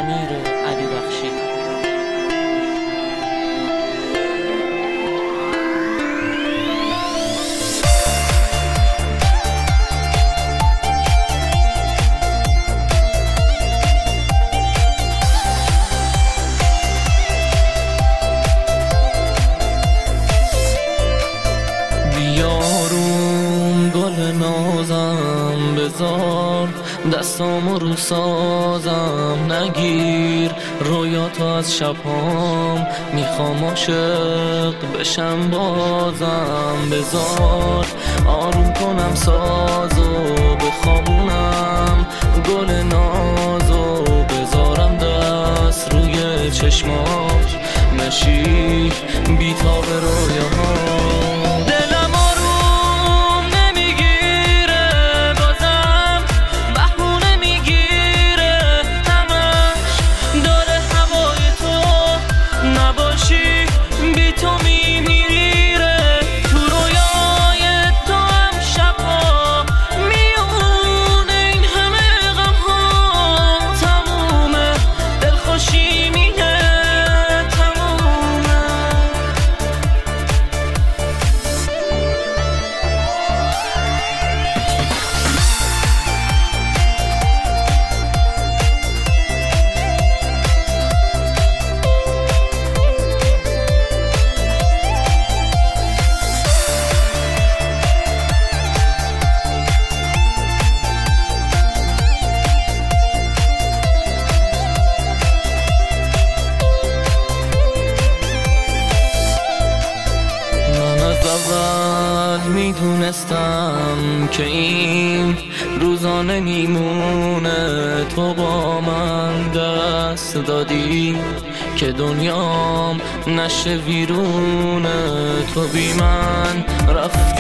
امیر و علی بخشی. بیارون گل نازم بذار دستامو رو سازم نگیر رویاتو از شبهام میخوام عاشق بشم بازم بذار آروم کنم سازو بخوابونم گل نازو بذارم دست روی چشمات نشی بیتاب رویاها میدونستم که این روزا نمیمونه تو با من دست دادی که دنیام نشه ویرونه تو بی من رفتی